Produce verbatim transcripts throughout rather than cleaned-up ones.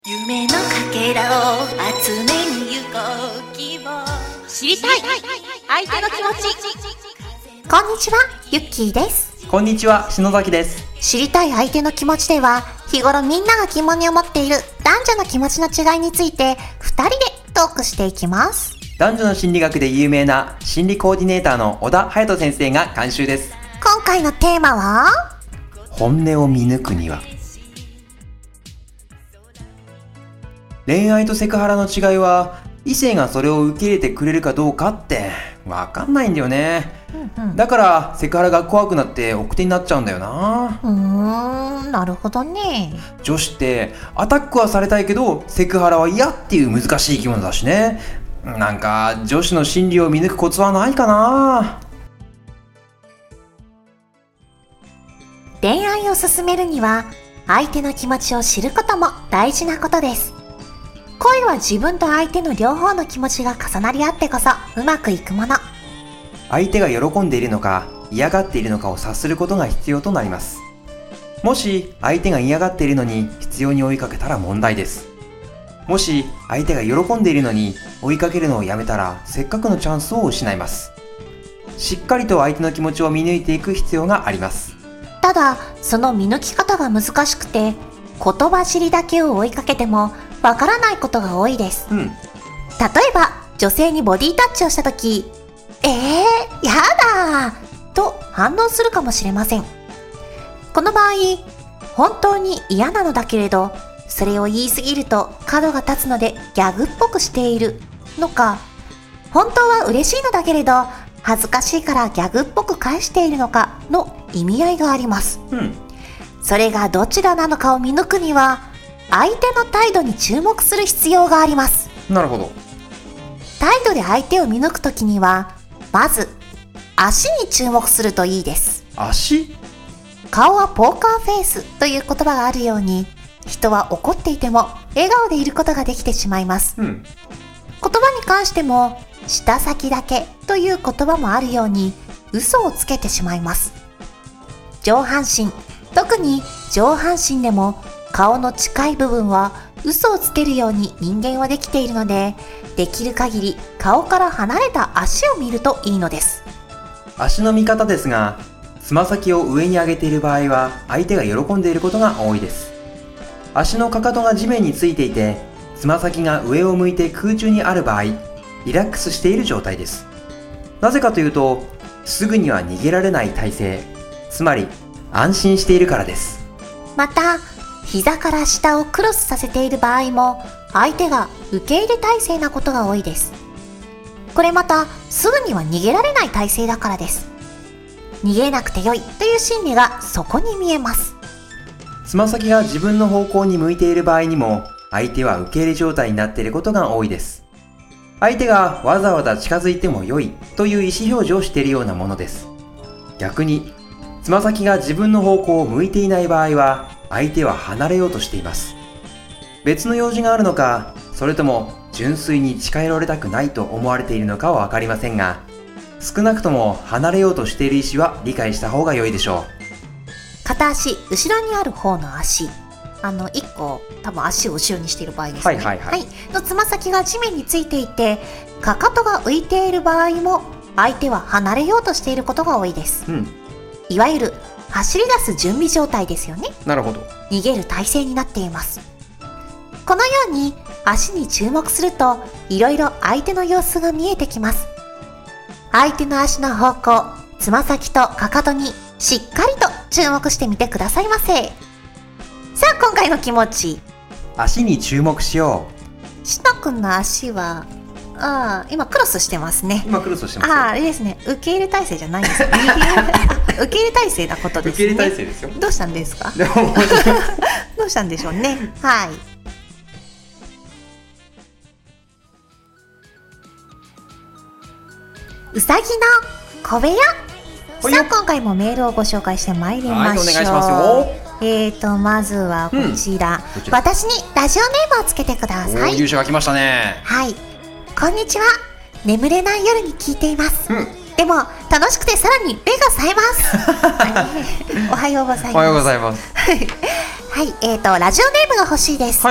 夢のかけらを集めに行こう希望知りたい相手の気持ち。 こんにちは、ゆっきーです。 こんにちは、篠崎です。 知りたい相手の気持ちでは、日頃みんなが疑問に思っている男女の気持ちの違いについてふたりでトークしていきます。 男女の心理学で有名な心理コーディネーターの小田隼人先生が監修です。 今回のテーマは、 本音を見抜くには。恋愛とセクハラの違いは、異性がそれを受け入れてくれるかどうかってわかんないんだよね、うんうん、だからセクハラが怖くなって奥手になっちゃうんだよな。 うーん、なるほどね。 女子ってアタックはされたいけどセクハラは嫌っていう難しい生き物だしね。なんか女子の心理を見抜くコツはないかな。 恋愛を進めるには相手の気持ちを知ることも大事なことです。恋は自分と相手の両方の気持ちが重なり合ってこそうまくいくもの。 相手が喜んでいるのか嫌がっているのかを察することが必要となります。もし相手が嫌がっているのに必要に追いかけたら問題です。もし相手が喜んでいるのに追いかけるのをやめたらせっかくのチャンスを失います。しっかりと相手の気持ちを見抜いていく必要があります。 ただその見抜き方が難しくて、言葉尻だけを追いかけてもわからないことが多いです、うん、例えば女性にボディタッチをしたとき、えー、やだーと反応するかもしれません。この場合、本当に嫌なのだけれどそれを言い過ぎると角が立つのでギャグっぽくしているのか、本当は嬉しいのだけれど恥ずかしいからギャグっぽく返しているのかの意味合いがあります、うん、それがどちらなのかを見抜くには相手の態度に注目する必要があります。 なるほど。 態度で相手を見抜くときには、まず足に注目するといいです。 足？ 顔はポーカーフェイスという言葉があるように、人は怒っていても笑顔でいることができてしまいます、うん、言葉に関しても舌先だけという言葉もあるように嘘をつけてしまいます。上半身、特に上半身でも顔の近い部分は嘘をつけるように人間はできているので、できる限り顔から離れた足を見るといいのです。 足の見方ですが、つま先を上に上げている場合は相手が喜んでいることが多いです。足のかかとが地面についていて、つま先が上を向いて空中にある場合、リラックスしている状態です。なぜかというと、すぐには逃げられない体勢、つまり安心しているからです。 また膝から下をクロスさせている場合も相手が受け入れ体勢なことが多いです。これまたすぐには逃げられない体勢だからです。逃げなくてよいという心理がそこに見えます。 つま先が自分の方向に向いている場合にも相手は受け入れ状態になっていることが多いです。相手がわざわざ近づいても良いという意思表示をしているようなものです。逆につま先が自分の方向を向いていない場合は相手は離れようとしています。別の用事があるのか、それとも純粋に近寄られたくないと思われているのかはわかりませんが、少なくとも離れようとしている意思は理解した方が良いでしょう。片足、後ろにある方の足、あのいっこ多分足を後ろにしている場合ですね、はいはいはいはい、のつま先が地面についていてかかとが浮いている場合も相手は離れようとしていることが多いです、うん、いわゆる走り出す準備状態ですよね。 なるほど。 逃げる体勢になっています。このように足に注目するといろいろ相手の様子が見えてきます。相手の足の方向、つま先とかかとにしっかりと注目してみてくださいませ。さあ今回の気持ち、 足に注目しよう。しのくんの足はああ、今クロスしてますね。 今クロスしてますよ。 ああ、いいですね。受け入れ体制じゃないんですよ。受け入れ体制なことですね。 受け入れ体制ですよ。 どうしたんですか。どうしたんでしょうね。はい。うさぎの小部屋。さあ今回もメールをご紹介してまいりましょう。はい、お願いしますよ。えーとまずはこちら、うん、ちら私にラジオネームをつけてください。 勇者が来ましたね。 はい。こんにちは。眠れない夜に聞いています、うん、でも楽しくてさらに目が冴えますおはようございます。 おはようございますはい、えーとラジオネームが欲しいです。 はいはい。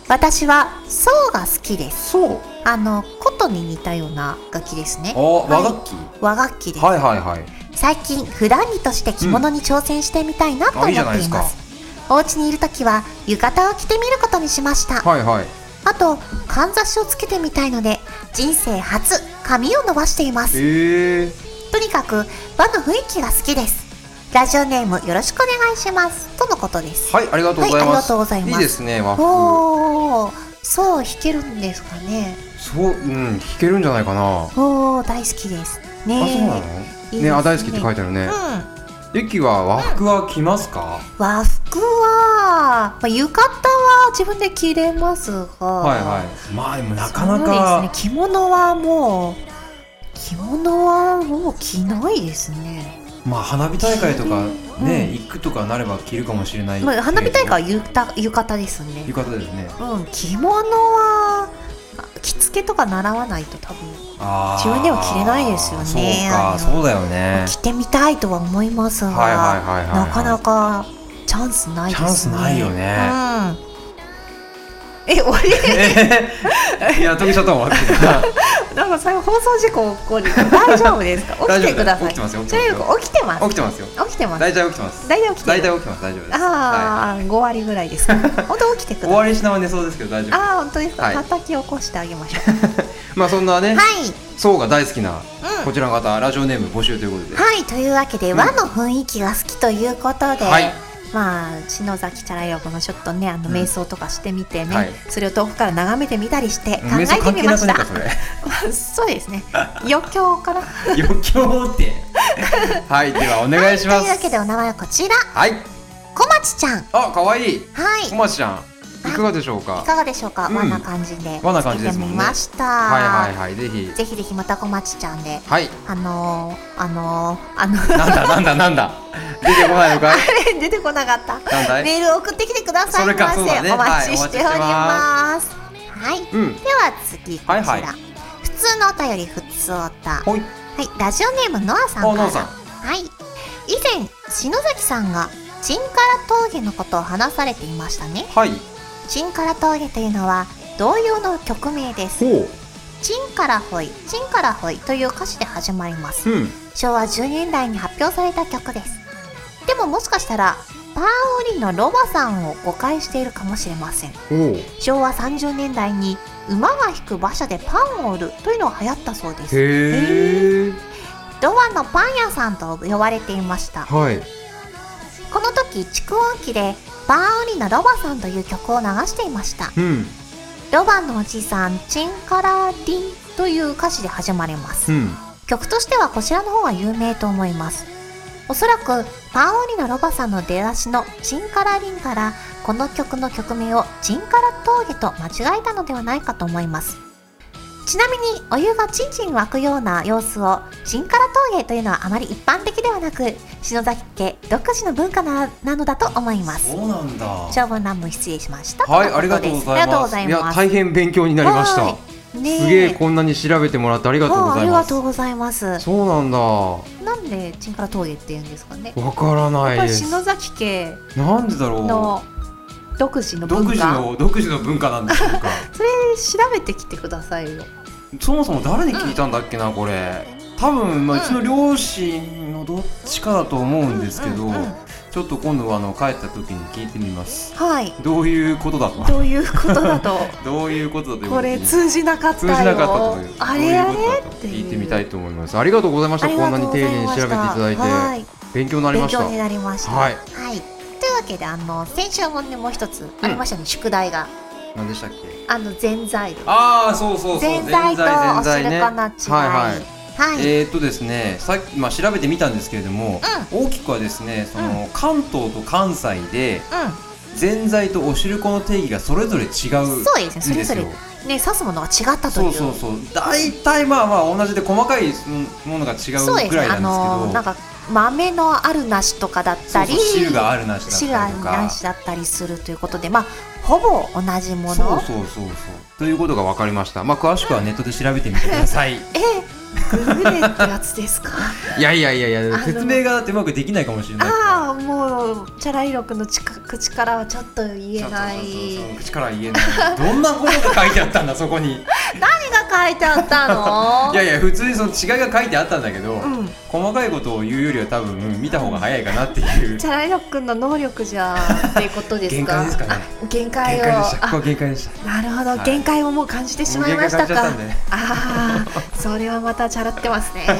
私は奏が好きです。 そう。 あの琴に似たような楽器ですね。 あ、和楽器、はい、 和楽器です。 はいはいはい。 最近普段着として着物に挑戦してみたいなと思っています。うん、いいじゃないですか。お家にいるときは浴衣を着てみることにしました。 はいはい。 あとかんざしをつけてみたいので人生初髪を伸ばしています。 へー。 とにかく和の雰囲気が好きです。ラジオネームよろしくお願いしますとのことです。 はい、ありがとうございます。はい、ありがとうございます。 いいですね、和服。 おー、そう弾けるんですかね。 そう、うん、弾けるんじゃないかな。 おー、大好きですね。 あ、そうなの？ いいね、あ、大好きって書いてあるね。うん。ゆきは和服は着ますか？ うん、和服は、まあ、浴衣は自分で着れますが、 はいはい。まあでもなかなか、 そうですね、着物はもう着物はもう着ないですね。 まあ花火大会とかね、うん、行くとかなれば着るかもしれないけど、 まあ、花火大会は浴衣、浴衣ですね。 浴衣ですね。 うん、着物は着付けとか習わないと多分自分では着れないですよね。 そうか、そうだよね。 着てみたいとは思いますが、 はいはいはいはいはい、 なかなかチャンスないですね。 チャンスないよね。 うんえ、終わりいや、飛びちゃったもん。 なんか最後放送事故起こる。大丈夫ですか？起きてください。 起きてますよ。 起きてます。 起きてますよ。 起きてます。 大体起きてます。 大体起きてます。 大体起きてます。大丈夫です。 ああ、ご割ぐらいですか。本当起きてください。 終わりしなは寝そうですけど大丈夫。 ああ、本当ですか。叩き起こしてあげましょう。まあそんなね、そうが大好きなこちらの方、ラジオネーム募集ということで。 はい、というわけで和の雰囲気が好きということで。はい。まあ篠崎チャラヨコのちょっとね、あの瞑想とかしてみてね、うんはい、それを遠くから眺めてみたりして考えてみました。そうですね。余興かな。 余興って。はい、ではお願いします。 はい、というわけでお名前はこちら。 はい。 こまちちゃん。 あ、可愛い。 はい。 こまちちゃん。いかがでしょうか。 いかがでしょうか。和な感じで。 和な感じですもんね。 つけてみました。 はいはいはい、ぜひ。 ぜひぜひまたこまちちゃんで。 はい。 あのあのあの。 なんだなんだなんだ。出てこないのかい。 出てこなかった。 なんだい。 メール送ってきてくださいませ。お待ちしております。はい。では次こちら。普通のお便り、普通おた。はい。ラジオネームノアさんから。はい。以前篠崎さんがチンカラ峠のことを話されていましたね。 はい。 チンカラ峠というのは童謡の曲名です。チンカラホイ、チンカラホイという歌詞で始まります。うん、しょうわじゅうねんだいに発表された曲です。でももしかしたらパーオリのロバさんを誤解しているかもしれません。しょうわさんじゅうねんだいに馬が引く馬車でパンを売るというのが流行ったそうです。 へー。 ロバのパン屋さんと呼ばれていました。 はい。 この時蓄音機でパーオリのロバさんという曲を流していました。うん、ロバのおじさんチンカラリンという歌詞で始まります。うん、曲としてはこちらの方が有名と思います。おそらくパーオリのロバさんの出だしのチンカラリンからこの曲の曲名をチンカラ峠と間違えたのではないかと思います。ちなみにお湯がチンチン沸くような様子をチンカラ峠というのはあまり一般的ではなく、篠崎家独自の文化 な, なのだと思います。 そうなんだ。 長文乱文失礼しました。 はい、ありがとうございます。いや、大変勉強になりました。ね、すげえ、こんなに調べてもらってありがとうございます。 ありがとうございます。 そうなんだ。 なんでチンカラ峠って言うんですかね。 わからないです。 篠崎家なんでだろうの独自の文化。 独自の独自の文化なんでしょうか。 それ調べてきてくださいよ。 そもそも誰に聞いたんだっけな、うん、これ多分、まあ、うちの両親のどっちかだと思うんですけど、うんうんうん、ちょっと今度はあの帰った時に聞いてみます。 はい。 どういうことだとどういうことだとどういうことだとこれ通じなかったよ。 通じなかったというあれあれって聞いてみたいと思います。ありがとうございました。こんなに丁寧に調べていただいて、はい、勉強になりました。 勉強になりました。はい、はい、というわけであの先週もねもう一つありましたね、うん、宿題が。 何でしたっけ。 あのぜんざい。 ああ、そうそうそう。 ぜんざいとお汁粉の違い。はいはい。 えーっとですね、さっきまあ調べてみたんですけれども、うん、大きくはですね、その、うん、関東と関西で、うん、ぜんざいとお汁粉の定義がそれぞれ違うんですよ。 そうですね。それぞれね指すものが違ったという。 そうそうそう。大体まあまあ同じで細かいものが違うくらいなんですけど。そうですね。あのー、 なんか豆のあるなしとかだったり、 そうそう、汁があるなしだったりとか、 汁あるなしだったりするということで、まあほぼ同じもの。そうそうそうそうということが分かりました。まあ詳しくはネットで調べてみてください。 え、グルメってやつですか。 いやいやいやいや、説明がだってうまくできないかもしれない。 ああ、 もうチャライロくんのちか口からはちょっと言えない。そうそうそうそう、 口からは言えないどんなことが書いてあったんだそこに何が書いてあったのいやいや普通にその違いが書いてあったんだけど、 うん、 細かいことを言うよりは多分、うん、見た方が早いかなっていうチャライロくんの能力じゃっていうことですか。 限界ですかね。 限界を限界でした。ここは限界でした。 なるほど、はい、限界をもう感じてしまいましたか。ああそれはまたチャラってますね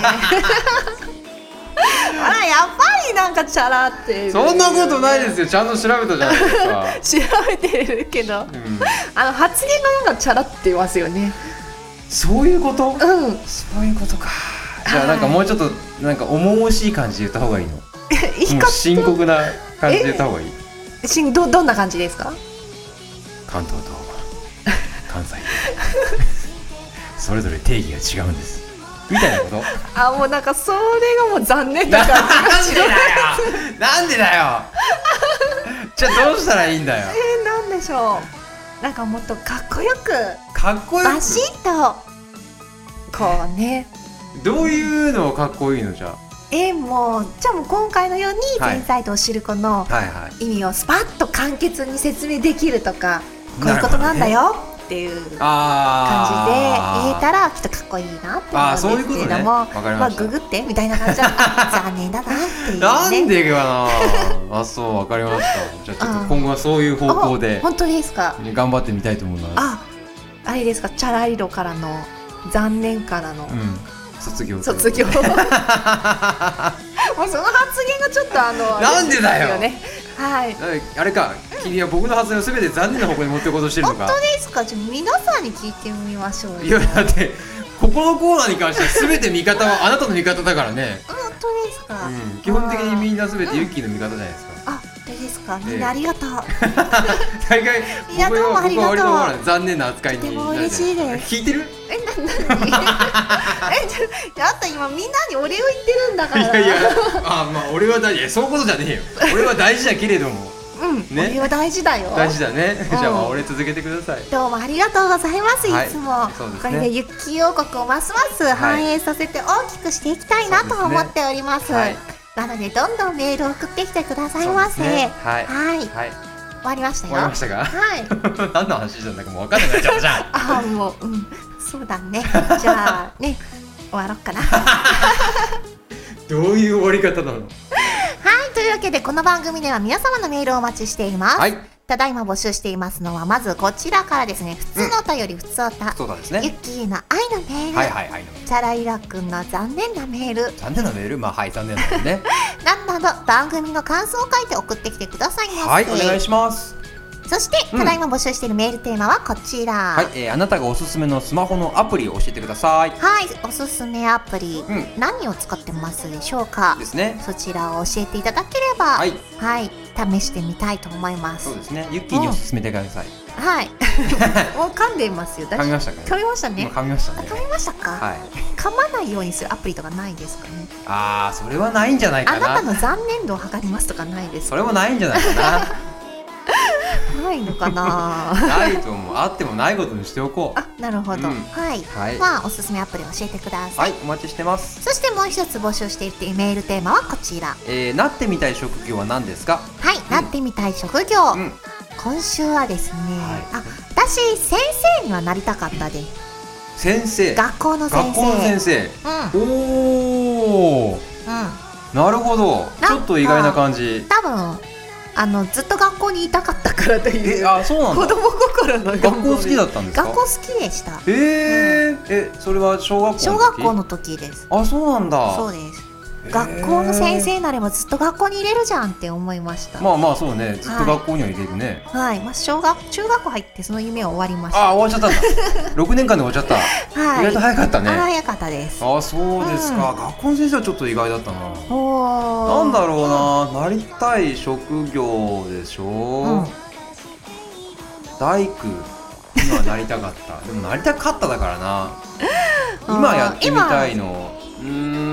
あらやっぱりなんかチャラってる。 そんなことないですよ、ちゃんと調べたじゃないですか調べてるけど、うん、あの発言がなんかチャラってますよね。 そういうこと？ うん、 そういうことか。じゃあなんかもうちょっとなんか重々しい感じで言った方がいいの？もう深刻な感じで言った方がいい？ しん ど, どんな感じですか？ 関東と関西それぞれ定義が違うんですみたいなこと。あ、 もうなんかそれがもう残念な感じがなんでだよなんでだよじゃあどうしたらいいんだよ。 えー、なんでしょう。なんかもっとかっこよくかっこよくバシッとこうね。 どういうのかっこいいのじゃあ。 えー、もうじゃあもう今回のように前菜と知る子の意味をスパッと簡潔に説明できるとか、こういうことなんだよっていう感じで言えたらきっとかっこいいなって思うんですけれども、あ、ね、まあググってみたいな感じは残念だなっていうね。 なんでかなあ、そう、わかりました。じゃあちょっと今後はそういう方向で本当ですか、 頑張ってみたいと思います。 あ、あれですか、チャラリロからの残念からの、うん、 卒業卒業もうその発言がちょっとあのなんでだよ、 ね、はい、 あれか、君は僕の発言をすべて残念な方向に持っていこうとしてるのか。 本当ですか。じゃあ皆さんに聞いてみましょうよ。 いやだってここのコーナーに関してはすべて味方はあなたの味方だからね。 本当ですか、 うん、基本的にみんなすべてユッキーの味方じゃないですか。 あ、本当ですか。みんなありがとう、 大概みんなどうもありがとう。 僕は割と残念な扱いにとても嬉しいです。 聞いてる？ え、な、なにえ、あんた今みんなにお礼を言ってるんだから。 いやいや、あ、まあ俺は大事、そういうことじゃねえよ俺は大事だけれどもうん、ね、お礼は大事だよ。 大事だね、うん、じゃあまあ俺続けてください。 どうもありがとうございます、はい、いつも、 そうですね、 これでユッキー王国をますます繁栄させて大きくしていきたいなと思っております、はい、なのでどんどんメールを送ってきてくださいませ、ね、はい、はいはい、終わりましたよ。 終わりましたか。 はい何の話してたんだかもう分かんなくなっちゃったじゃんあ、もう、うん、そうだね。じゃあね終わろうかなどういう終わり方なの。 はい、というわけでこの番組では皆様のメールをお待ちしています、はい、ただいま募集していますのはまずこちらからですね。普通のお便り、うん、普通おた、 そうですね、 ユッキーの愛のメール、 はいはいはい、 チャライラくんの残念なメール、 残念なメール、まあはい、残念なねなどなど番組の感想を書いて送ってきてくださいませ。 はい、お願いします。 そして、うん、ただいま募集しているメールテーマはこちら、 はい、えー、あなたがおすすめのスマホのアプリを教えてください。 はい、おすすめアプリ、うん、何を使ってますでしょうか。 ですね、 そちらを教えていただければ、はい、はい、試してみたいと思います。 そうですね、ユッキーにおすすめてください、 うん、はいもう噛んでいますよ。 噛みましたかね。 噛みましたね。 噛みましたね。 噛みましたか。はい、噛まないようにするアプリとかないですかね。 あー、それはないんじゃないかな。 あなたの残念度を測りますとかないですか。 それもないんじゃないかなないのかなないと思う。あってもないことにしておこう。 あ、なるほど、うん、はい、はい、まあおすすめアプリ教えてください。 はい、お待ちしてます。 そしてもう一つ募集しているメールテーマはこちら、 えー、なってみたい職業は何ですか。 はい、うん、なってみたい職業、うん、今週はですね、はい、あ、私先生にはなりたかったです。 先生、 学校の先生。 学校の先生、うん、おー、うん、なるほど、ちょっと意外な感じ。 多分あのずっと学校にいたかったからという。 え、あ、そうなんだ。 子供心の学校好きだったんですか。 学校好きでした。 えー、うん、え、それは小学校の時。 小学校の時です。 あ、そうなんだ。 そうです。学校の先生になればずっと学校に入れるじゃんって思いました。 まあまあそうね、ずっと学校には入れるね。 はい、はい、まあ小学中学校入ってその夢は終わりました。 あ、終わっちゃったんだろくねんかんで終わっちゃった、はい、意外と早かったね。 早かったです。 あ、そうですか、うん、学校の先生はちょっと意外だったな。お、なんだろうな、なりたい職業でしょ、うん、大工にはなりたかったでもなりたかっただからな今やってみたいの、うー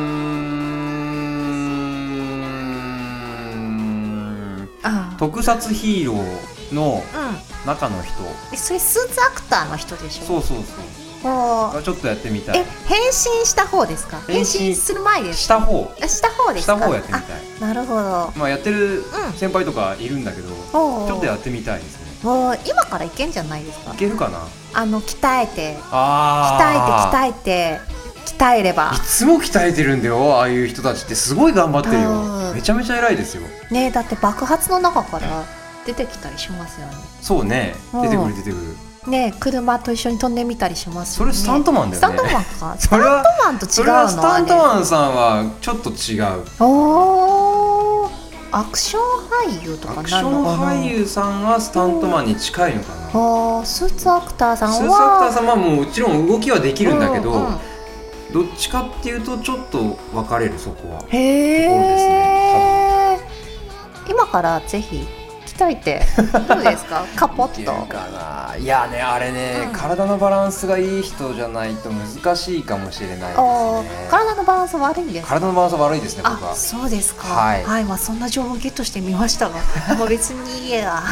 ん、特撮ヒーローの中の人、 うん、それスーツアクターの人でしょ。 そうそうそう、 おちょっとやってみたい。 え、変身した方ですか？変身する前ですか？ した方。 あ、した方ですか？ した方やってみたい。 なるほど。 まあやってる先輩とかいるんだけど、 うん、 ちょっとやってみたいですね。 もう今からいけんじゃないですか？ いけるかな。 あの鍛えて、 あ鍛えて鍛えて鍛えれば。 いつも鍛えてるんだよ、ああいう人たちってすごい頑張ってるよ。めちゃめちゃ偉いですよ。 ねえ、だって爆発の中から出てきたりしますよね。 そうね、出てくる出てくる。 ねえ、車と一緒に飛んでみたりしますよね。 それスタントマンだよね。 スタントマンか。スタントマンと違うの。 それはスタントマンさんはちょっと違う。 おー、アクション俳優とかなアクション俳優さんはスタントマンに近いのかな。 あ、スーツアクターさんはスーツアクターさんはもちろん動きはできるんだけど、 うんうん、 どっちかっていうとちょっと分かれる、そこは。 へえ、ね、今からぜひ鍛えてどうですか？カポッと。いけるかな。いやね、あれね、うん、体のバランスがいい人じゃないと難しいかもしれないですね。 体のバランス悪いんですか？ 体のバランス悪いですね、僕は。 あ、そうですか。 はい、 はい、まあそんな情報ゲットしてみましたが、もう別にいいや。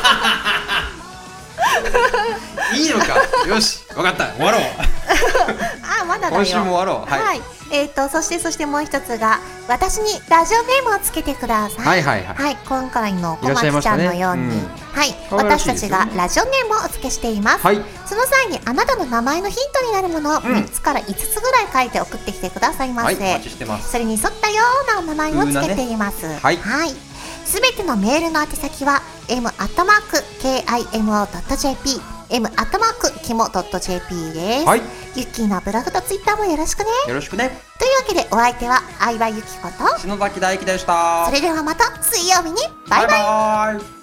いいのか。よし、分かった、終わろう。 あ、まだだよ。 今週も終わろう。はい。 はい、えっとそしてそしてもう一つが、私にラジオネームをつけてください。 はいはいはい。 はい、今回の小松ちゃんのように、ね、うん、はい、私たちがラジオネームをお付けしています。はい。その際にあなたの名前のヒントになるものをみっつからいつつぐらい書いて送ってきてくださいませ。 はい、お待ちしてます。 それに沿ったようなお名前をつけています。ね、はい。はい。すべてのメールの宛先は エム アットマーク ケーアイエムオー ドット ジェーピーエム アットマーク キモ ドット ジェーピー です。はい。ユッキーのブログとツイッターもよろしくね。 よろしくね。 というわけでお相手は相葉ゆきこと篠崎大輝でした。 それではまた水曜日にバイバイ。バイバイ。